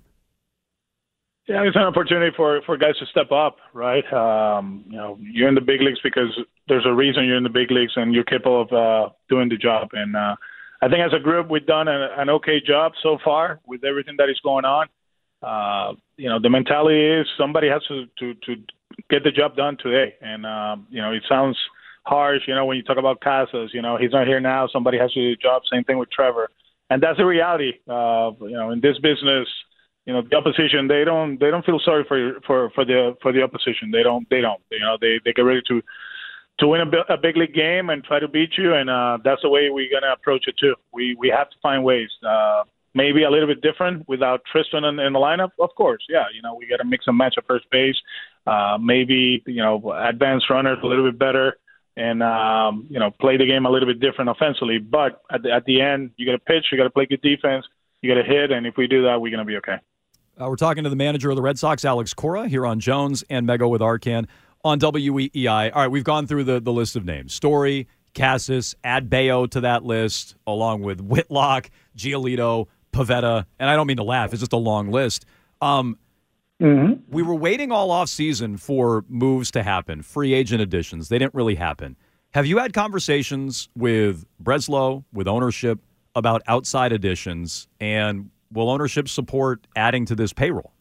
S16: Yeah, it's an opportunity for, for guys to step up, right? Um, you know, you're in the big leagues because there's a reason you're in the big leagues and you're capable of uh, doing the job. And uh, I think as a group, we've done an, an okay job so far with everything that is going on. Uh, you know, the mentality is somebody has to, to, to get the job done today. And, um, you know, it sounds harsh, you know, when you talk about Casas, you know, he's not here now. Somebody has to do the job. Same thing with Trevor. And that's the reality. Uh, you know, in this business, you know, the opposition, they don't they don't feel sorry for for for the for the opposition. They don't they don't. You know, they, they get ready to to win a, a big league game and try to beat you. And uh, that's the way we're gonna approach it too. We we have to find ways. Uh, maybe a little bit different without Tristan in, in the lineup. Of course, yeah. You know, we got to mix and match at first base. Uh, maybe you know, advanced runners a little bit better, and um, you know, play the game a little bit different offensively. But at the, at the end, you got to pitch, you got to play good defense, you got to hit, and if we do that, we're gonna be okay.
S7: Uh, we're talking to the manager of the Red Sox, Alex Cora, here on Jones and Mego with Arcand on W E E I. All right, we've gone through the, the list of names. Story, Casas, add Bello to that list, along with Whitlock, Giolito, Pivetta, and I don't mean to laugh. It's just a long list. Um, mm-hmm. We were waiting all offseason for moves to happen, free agent additions. They didn't really happen. Have you had conversations with Breslow, with ownership, about outside additions, and will ownership support adding to this payroll?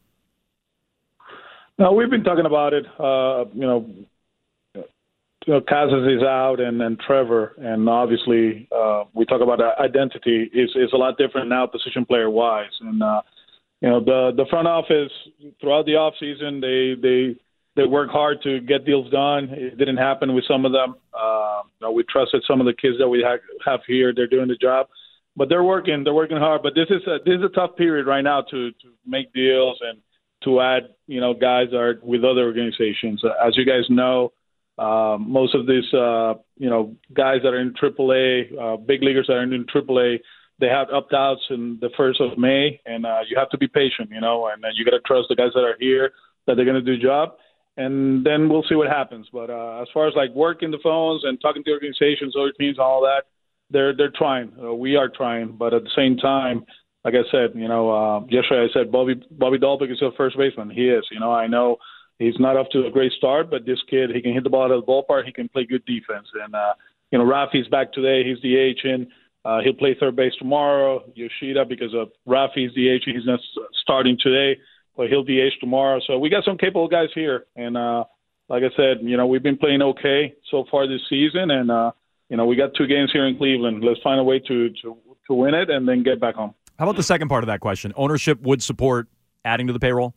S16: No, we've been talking about it. Uh, you know, you know, Casas is out, and, and Trevor, and obviously uh, we talk about identity. is is a lot different now, position player wise. And uh, you know, the the front office throughout the off season, they they they work hard to get deals done. It didn't happen with some of them. Uh, you know, we trusted some of the kids that we ha- have here. They're doing the job. But they're working. They're working hard. But this is a, this is a tough period right now to, to make deals and to add, you know, guys that are with other organizations. As you guys know, uh, most of these, uh, you know, guys that are in triple A, uh, big leaguers that are in triple A, they have opt-outs in the first of May, and uh, you have to be patient, you know, and uh, you got to trust the guys that are here that they're going to do the job, and then we'll see what happens. But uh, as far as like working the phones and talking to organizations, other teams, all that. They're they're trying. Uh, we are trying, but at the same time, like I said, you know, uh, yesterday I said Bobby Bobby Dalbec is a first baseman. He is. You know, I know he's not off to a great start, but this kid, he can hit the ball out of the ballpark. He can play good defense. And uh, you know, Rafi's back today. He's the D H in. Uh, he'll play third base tomorrow. Yoshida, because of Rafi's D H, he's not starting today, but he'll D H tomorrow. So we got some capable guys here. And uh, like I said, you know, we've been playing okay so far this season, and. Uh, You know, we got two games here in Cleveland. Let's find a way to, to, to win it and then get back home.
S7: How about the second part of that question? Ownership would support adding to the payroll?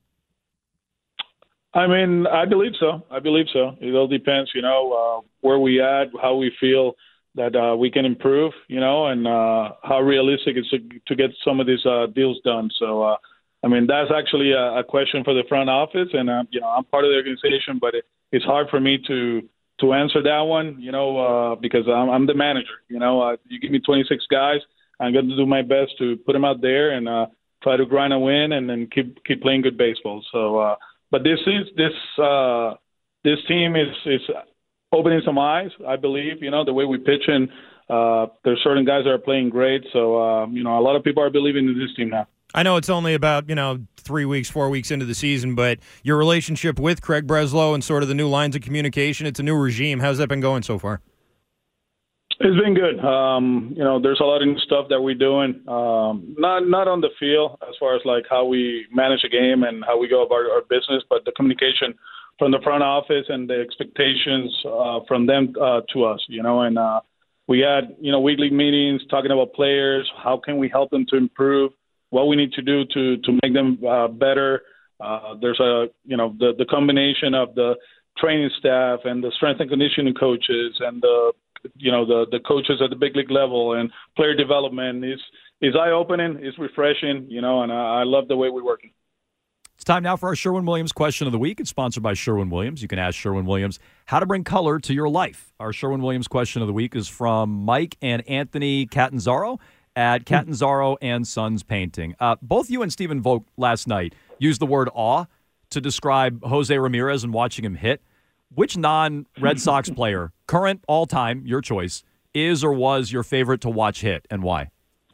S16: I mean, I believe so. I believe so. It all depends, you know, uh, where we at, how we feel that uh, we can improve, you know, and uh, how realistic it's to, to get some of these uh, deals done. So, uh, I mean, that's actually a, a question for the front office. And, uh, you know, I'm part of the organization, but it, it's hard for me to – to answer that one, you know, uh, because I'm, I'm the manager. You know, uh, you give me twenty-six guys, I'm going to do my best to put them out there and uh, try to grind a win and then keep keep playing good baseball. So, uh, but this is this uh, this team is is opening some eyes, I believe, you know, the way we pitch, and uh, there's certain guys that are playing great. So, uh, you know, a lot of people are believing in this team now.
S8: I know it's only about, you know, three weeks, four weeks into the season, but your relationship with Craig Breslow and sort of the new lines of communication, it's a new regime. How's that been going so far?
S16: It's been good. Um, you know, there's a lot of new stuff that we're doing. Um, not not on the field as far as like how we manage a game and how we go about our business, but the communication from the front office and the expectations uh, from them uh, to us. You know, and uh, we had you know weekly meetings talking about players. How can we help them to improve? What we need to do to to make them uh, better. Uh, there's a you know the the combination of the training staff and the strength and conditioning coaches and the you know the the coaches at the big league level and player development is is eye opening. It's refreshing. You know, and I, I love the way we're working.
S7: It's time now for our Sherwin-Williams question of the week. It's sponsored by Sherwin-Williams. You can ask Sherwin-Williams how to bring color to your life. Our Sherwin-Williams question of the week is from Mike and Anthony Catanzaro at Catanzaro and Sons Painting. Uh, both you and Stephen Vogt last night used the word awe to describe Jose Ramirez and watching him hit. Which non-Red Sox player, current, all-time, your choice, is or was your favorite to watch hit, and why?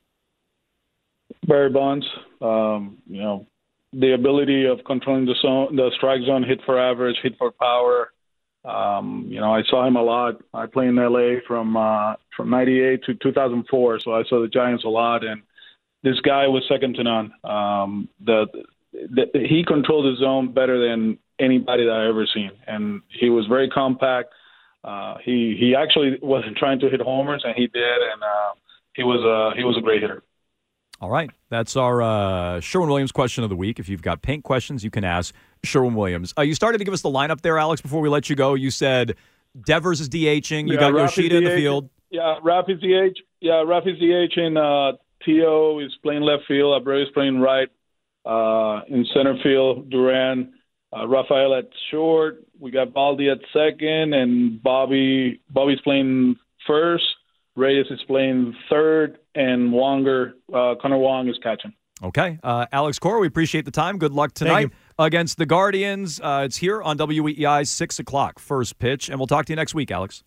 S16: Barry Bonds. Um, you know, the ability of controlling the zone, the strike zone, hit for average, hit for power. Um, you know, I saw him a lot. I played in L A from uh, from ninety-eight to two thousand four, so I saw the Giants a lot. And this guy was second to none. Um, the, the he controlled the zone better than anybody that I ever seen, and he was very compact. Uh, he he actually wasn't trying to hit homers, and he did, and uh, he was a he was a great hitter.
S7: All right, that's our uh, Sherwin-Williams question of the week. If you've got paint questions, you can ask Sherwin-Williams. Uh, you started to give us the lineup there, Alex, before we let you go. You said Devers is DHing. You
S16: yeah,
S7: got Yoshida in the field.
S16: Yeah, Raf is D H. Yeah, Raf is DHing. Uh, T O is playing left field. Abreu is playing right. Uh, in center field, Duran. Uh, Rafael at short. We got Baldi at second, and Bobby Bobby's playing first. Reyes is playing third, and Wonger, uh, Connor Wong is catching.
S7: Okay. Uh, Alex Cora, we appreciate the time. Good luck tonight against the Guardians. Uh, it's here on W E E I, six o'clock, first pitch, and we'll talk to you next week, Alex.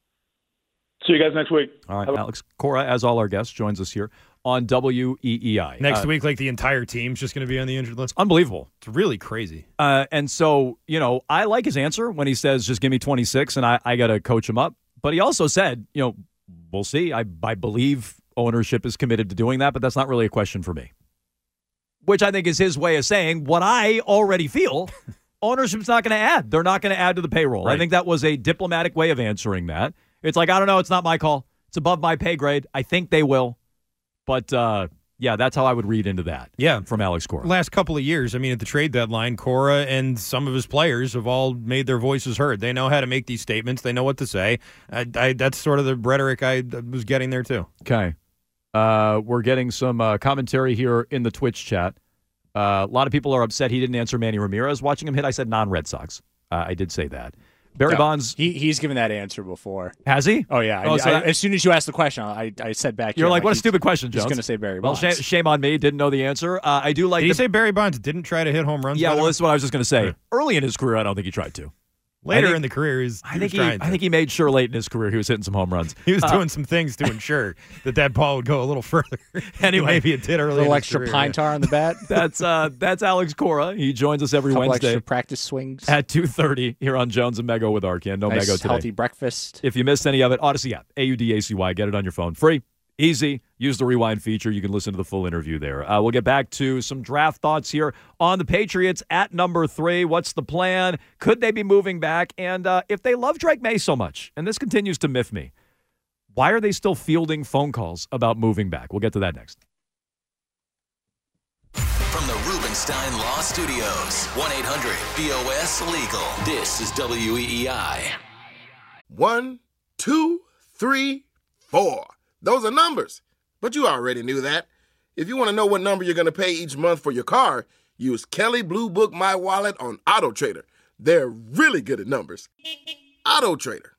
S16: See you guys next week.
S7: All right, Alex Cora, as all our guests, joins us here on W E E I.
S8: Next
S7: uh,
S8: week, like the entire team's just going to be on the injured list.
S7: Unbelievable.
S8: It's really crazy.
S7: Uh, and so, you know, I like his answer when he says, just give me twenty-six and I, I got to coach him up. But he also said, you know, we'll see. I, I believe ownership is committed to doing that, but that's not really a question for me. Which I think is his way of saying what I already feel. Ownership's not going to add. They're not going to add to the payroll. Right. I think that was a diplomatic way of answering that. It's like, I don't know. It's not my call. It's above my pay grade. I think they will. But, uh, yeah, that's how I would read into that.
S8: Yeah.
S7: From Alex Cora.
S8: Last couple of years, I mean, at the trade deadline, Cora and some of his players have all made their voices heard. They know how to make these statements. They know what to say. I, I, that's sort of the rhetoric I was getting there, too.
S7: Okay. Uh, we're getting some uh, commentary here in the Twitch chat. Uh, a lot of people are upset he didn't answer Manny Ramirez watching him hit. I said non-Red Sox. Uh, I did say that. Barry
S17: no,
S7: Bonds.
S17: He, he's given that answer before.
S7: Has he?
S17: Oh, yeah.
S7: Oh,
S17: I,
S7: so
S17: I,
S7: that,
S17: as soon as you asked the question, I, I said back
S7: You're
S17: here,
S7: like, what a
S17: he's,
S7: stupid question, Jones.
S17: He's going to say Barry
S7: Well,
S17: Bonds.
S7: shame, shame on me. Didn't know the answer. Uh, I do like
S8: Did
S7: the,
S8: you say Barry Bonds didn't try to hit home runs?
S7: Yeah, well, this is what I was just going to say. Yeah. Early in his career, I don't think he tried to.
S8: Later
S7: think,
S8: in the career, he's,
S7: I
S8: he
S7: think
S8: was trying
S7: he,
S8: to.
S7: I think he made sure late in his career he was hitting some home runs.
S8: He was
S7: uh,
S8: doing some things to ensure that that ball would go a little further.
S7: Anyway,
S8: maybe it did early.
S17: A little
S8: in
S17: extra
S8: career,
S17: pine
S8: yeah.
S17: tar on the bat.
S7: that's uh, that's Alex Cora. He joins us every
S17: Couple
S7: Wednesday.
S17: Extra practice swings
S7: at two thirty here on Jones and Mego with Arcan. No
S17: nice,
S7: Mego today.
S17: Healthy breakfast.
S7: If you missed any of it, Odyssey app, A U D A C Y. Get it on your phone. Free, easy. Use the rewind feature. You can listen to the full interview there. Uh, we'll get back to some draft thoughts here on the Patriots at number three. What's the plan? Could they be moving back? And uh, if they love Drake May so much, and this continues to miff me, why are they still fielding phone calls about moving back? We'll get to that next.
S4: From the Rubenstein Law Studios, one eight hundred B O S Legal. This is W E E I.
S18: One, two, three, four. Those are numbers. But you already knew that. If you want to know what number you're going to pay each month for your car, use Kelley Blue Book My Wallet on Auto Trader. They're really good at numbers. Auto Trader.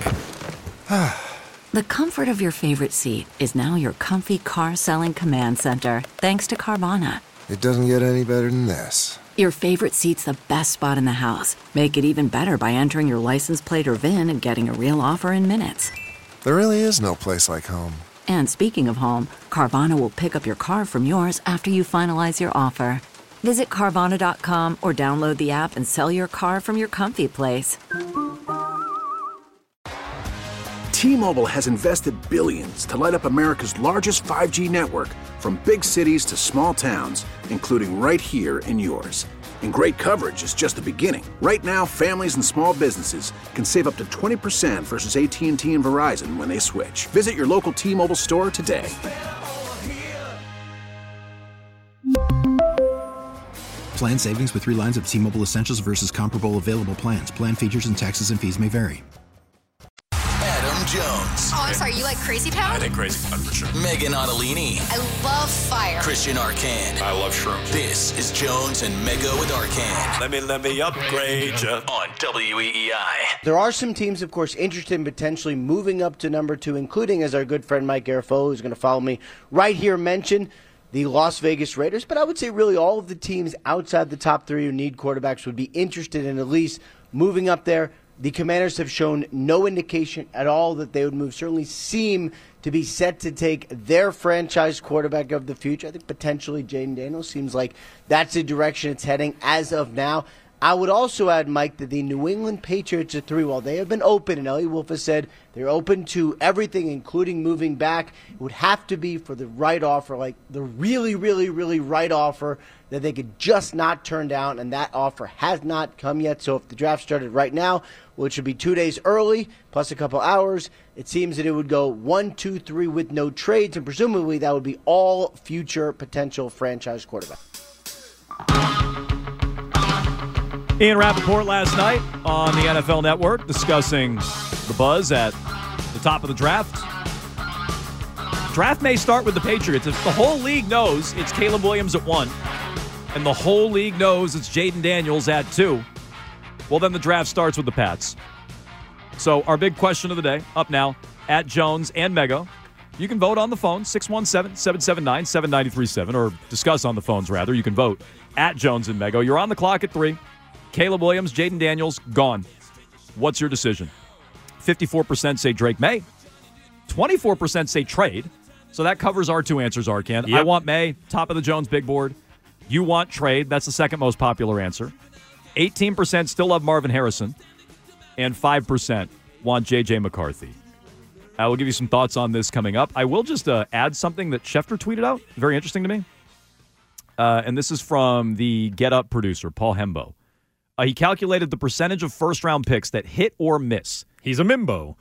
S19: The comfort of your favorite seat is now your comfy car selling command center, thanks to Carvana. It doesn't get any better than this.
S20: Your favorite seat's the best spot in the house. Make it even better by entering your license plate or V I N and getting a real offer in minutes.
S19: There really is no place like home.
S20: And speaking of home, Carvana will pick up your car from yours after you finalize your offer. Visit Carvana dot com or download the app and sell your car from your comfy place.
S21: T-Mobile has invested billions to light up America's largest five G network, from big cities to small towns, including right here in yours. And great coverage is just the beginning. Right now, families and small businesses can save up to twenty percent versus A T and T and Verizon when they switch. Visit your local T-Mobile store today.
S22: Plan savings with three lines of T-Mobile Essentials versus comparable available plans. Plan features and taxes and fees may vary.
S4: Adam Jones.
S9: Oh, I'm sorry. You like Crazy Town?
S4: I think Crazy Town for sure. Megan Ottolini.
S9: I love fire.
S4: Christian Arcand.
S23: I love shrooms.
S4: This is Jones and Mego with Arcand.
S23: Let me, let me upgrade you.
S4: On W E E I.
S24: There are some teams, of course, interested in potentially moving up to number two, including, as our good friend Mike Garafolo, who's going to follow me right here, mentioned, the Las Vegas Raiders. But I would say really all of the teams outside the top three who need quarterbacks would be interested in at least moving up there. The Commanders have shown no indication at all that they would move. Certainly seem to be set to take their franchise quarterback of the future. I think potentially Jaden Daniels seems like that's the direction it's heading as of now. I would also add, Mike, that the New England Patriots at three, while they have been open, and Elliot Wolf has said they're open to everything, including moving back, it would have to be for the right offer, like the really, really, really right offer that they could just not turn down, and that offer has not come yet. So if the draft started right now, which would be two days early, plus a couple hours, it seems that it would go one, two, three with no trades, and presumably that would be all future potential franchise quarterbacks.
S7: Ian Rappaport last night on the N F L Network discussing the buzz at the top of the draft. Draft may start with the Patriots. If the whole league knows it's Caleb Williams at one, and the whole league knows it's Jaden Daniels at two, well, then the draft starts with the Pats. So our big question of the day, up now, at Jones and Mego. You can vote on the phone, six one seven, seven seven nine, seven nine three seven, or discuss on the phones, rather. You can vote at Jones and Mego. You're on the clock at three. Caleb Williams, Jaden Daniels, gone. What's your decision? fifty-four percent say Drake May. twenty-four percent say trade. So that covers our two answers, Arcand. Yep. I want May, top of the Jones big board. You want trade. That's the second most popular answer. eighteen percent still love Marvin Harrison. And five percent want J J McCarthy. I will give you some thoughts on this coming up. I will just uh, add something that Schefter tweeted out. Very interesting to me. Uh, and this is from the Get Up producer, Paul Hembo. Uh, he calculated the percentage of first-round picks that hit or miss.
S8: He's a mimbo.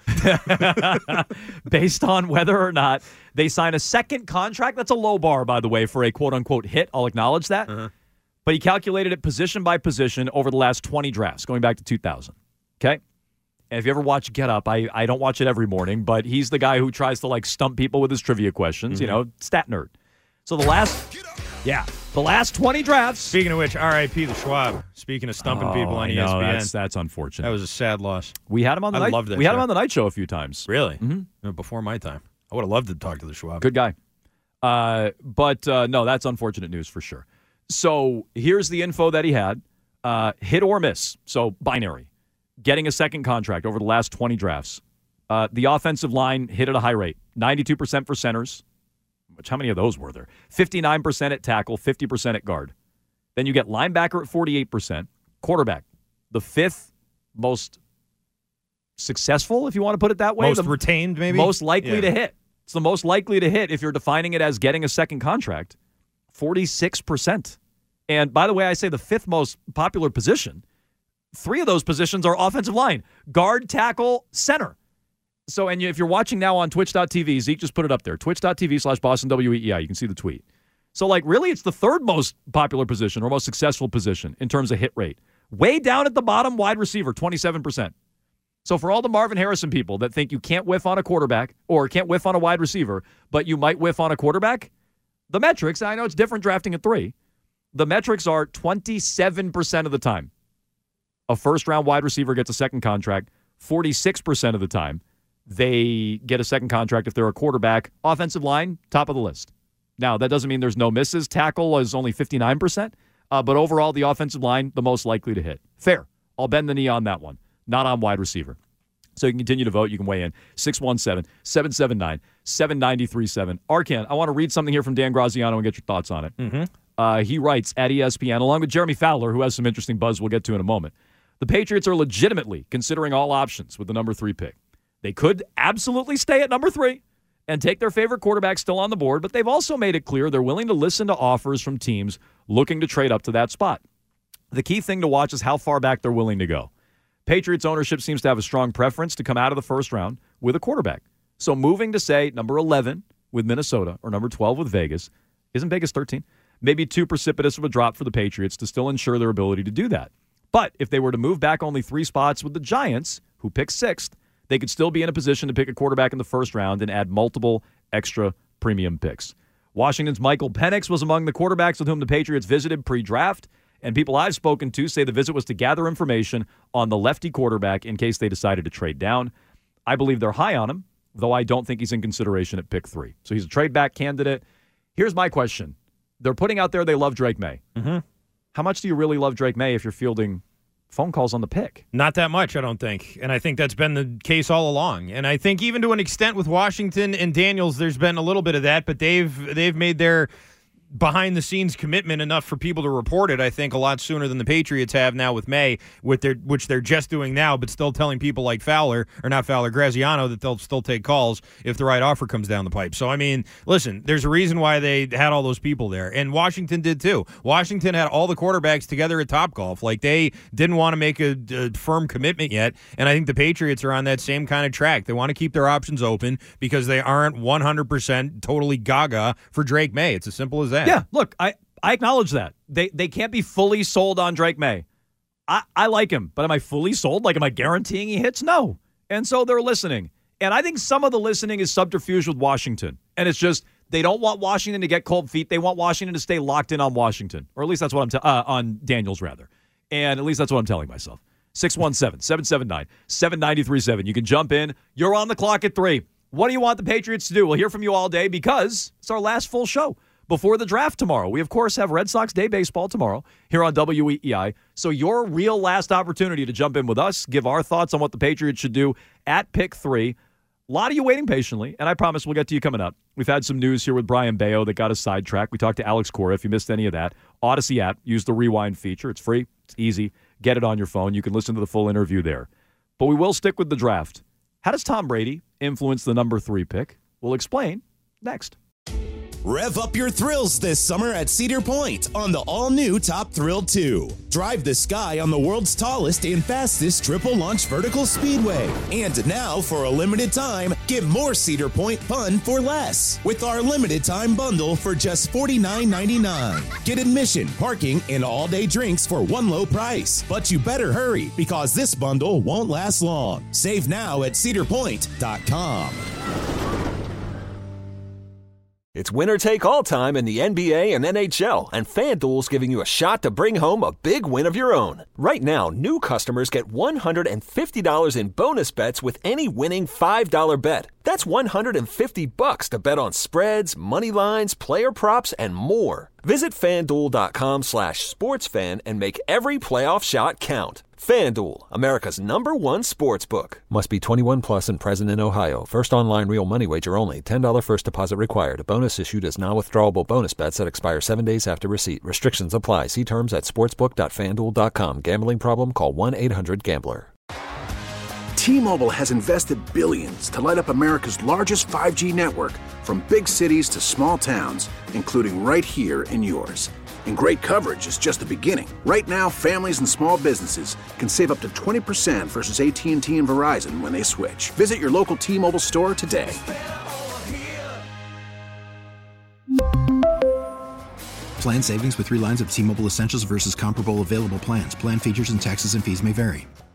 S7: Based on whether or not they sign a second contract. That's a low bar, by the way, for a quote-unquote hit. I'll acknowledge that. Uh-huh. But he calculated it position by position over the last twenty drafts, going back to two thousand. Okay? And if you ever watch Get Up, I, I don't watch it every morning, but he's the guy who tries to, like, stump people with his trivia questions. Mm-hmm. You know, stat nerd. So the last... Yeah. The last twenty drafts.
S8: Speaking of which, R I P the Schwab. Speaking of stumping
S7: oh,
S8: people on
S7: I
S8: E S P N.
S7: know, that's, that's unfortunate.
S8: That was a sad loss.
S7: We had him on the
S8: I
S7: night.
S8: loved that
S7: we had
S8: show.
S7: him on the night show a few times.
S8: Really?
S7: Mm-hmm.
S8: Before my time. I would have loved to talk to the Schwab.
S7: Good guy. Uh, but uh, no, that's unfortunate news for sure. So here's the info that he had. Uh, hit or miss. So binary. Getting a second contract over the last twenty drafts. Uh, the offensive line hit at a high rate. ninety-two percent for centers. Which, how many of those were there? fifty-nine percent at tackle, fifty percent at guard. Then you get linebacker at forty-eight percent. Quarterback, the fifth most successful, if you want to put it that way.
S8: Most
S7: the
S8: retained, maybe?
S7: Most likely
S8: yeah.
S7: to hit. It's the most likely to hit if you're defining it as getting a second contract. forty-six percent. And by the way, I say the fifth most popular position. Three of those positions are offensive line. Guard, tackle, center. So, and if you're watching now on twitch dot t v, Zeke just put it up there, twitch dot t v slash Boston W E E I. You can see the tweet. So, like, really, it's the third most popular position or most successful position in terms of hit rate. Way down at the bottom, wide receiver, twenty-seven percent. So for all the Marvin Harrison people that think you can't whiff on a quarterback or can't whiff on a wide receiver, but you might whiff on a quarterback, the metrics, I know it's different drafting at three, the metrics are twenty-seven percent of the time. A first-round wide receiver gets a second contract. forty-six percent of the time, they get a second contract if they're a quarterback. Offensive line, top of the list. Now, that doesn't mean there's no misses. Tackle is only fifty-nine percent, uh, but overall, the offensive line, the most likely to hit. Fair. I'll bend the knee on that one, not on wide receiver. So you can continue to vote. You can weigh in. six one seven, seven seven nine, seven nine three seven. Arcan, I want to read something here from Dan Graziano and get your thoughts on it.
S8: Mm-hmm.
S7: Uh, he writes at E S P N, along with Jeremy Fowler, who has some interesting buzz we'll get to in a moment. The Patriots are legitimately considering all options with the number three pick. They could absolutely stay at number three and take their favorite quarterback still on the board, but they've also made it clear they're willing to listen to offers from teams looking to trade up to that spot. The key thing to watch is how far back they're willing to go. Patriots ownership seems to have a strong preference to come out of the first round with a quarterback. So moving to, say, number eleven with Minnesota or number twelve with Vegas, isn't Vegas thirteen? Maybe too precipitous of a drop for the Patriots to still ensure their ability to do that. But if they were to move back only three spots with the Giants, who picked sixth, they could still be in a position to pick a quarterback in the first round and add multiple extra premium picks. Washington's Michael Penix was among the quarterbacks with whom the Patriots visited pre-draft, and people I've spoken to say the visit was to gather information on the lefty quarterback in case they decided to trade down. I believe they're high on him, though I don't think he's in consideration at pick three. So he's a trade-back candidate. Here's my question. They're putting out there they love Drake May.
S8: Mm-hmm.
S7: How much do you really love Drake May if you're fielding phone calls on the pick?
S8: Not that much, I don't think. And I think that's been the case all along. And I think even to an extent with Washington and Daniels, there's been a little bit of that, but they've they've made their behind-the-scenes commitment enough for people to report it, I think, a lot sooner than the Patriots have now with May, with their which they're just doing now, but still telling people like Fowler, or not Fowler, Graziano, that they'll still take calls if the right offer comes down the pipe. So, I mean, listen, there's a reason why they had all those people there, and Washington did too. Washington had all the quarterbacks together at Topgolf. Like, they didn't want to make a, a firm commitment yet, and I think the Patriots are on that same kind of track. They want to keep their options open because they aren't one hundred percent totally gaga for Drake May. It's as simple as that.
S7: Yeah, look, I, I acknowledge that. They they can't be fully sold on Drake May. I, I like him, but am I fully sold? Like, am I guaranteeing he hits? No. And so they're listening. And I think some of the listening is subterfuge with Washington. And it's just they don't want Washington to get cold feet. They want Washington to stay locked in on Washington. Or at least that's what I'm te- uh, on Daniels, rather. And at least that's what I'm telling myself. six one seven, seven seven nine, seven nine three seven. You can jump in. You're on the clock at three. What do you want the Patriots to do? We'll hear from you all day because it's our last full show before the draft tomorrow. We, of course, have Red Sox Day Baseball tomorrow here on W E E I. So your real last opportunity to jump in with us, give our thoughts on what the Patriots should do at pick three. A lot of you waiting patiently, and I promise we'll get to you coming up. We've had some news here with Brian Bayo that got us sidetracked. We talked to Alex Cora. If you missed any of that, Odyssey app, use the rewind feature. It's free. It's easy. Get it on your phone. You can listen to the full interview there. But we will stick with the draft. How does Tom Brady influence the number three pick? We'll explain next.
S1: Rev up your thrills this summer at Cedar Point on the all-new Top Thrill two. Drive the sky on the world's tallest and fastest triple-launch vertical speedway. And now, for a limited time, get more Cedar Point fun for less with our limited-time bundle for just forty-nine ninety-nine. Get admission, parking, and all-day drinks for one low price. But you better hurry because this bundle won't last long. Save now at cedar point dot com.
S2: It's winner-take-all time in the N B A and N H L, and FanDuel's giving you a shot to bring home a big win of your own. Right now, new customers get one hundred fifty dollars in bonus bets with any winning five dollar bet. That's one hundred fifty bucks to bet on spreads, money lines, player props, and more. Visit FanDuel.com slash sportsfan and make every playoff shot count. FanDuel, America's number one sportsbook. Must be twenty-one plus and present in Ohio. First online real money wager only. ten dollars first deposit required. A bonus issued as non-withdrawable bonus bets that expire seven days after receipt. Restrictions apply. See terms at sportsbook dot fan duel dot com. Gambling problem? Call one eight hundred gambler.
S21: T-Mobile has invested billions to light up America's largest five G network, from big cities to small towns, including right here in yours. And great coverage is just the beginning. Right now, families and small businesses can save up to twenty percent versus A T and T and Verizon when they switch. Visit your local T-Mobile store today.
S22: Plan savings with three lines of T-Mobile Essentials versus comparable available plans. Plan features and taxes and fees may vary.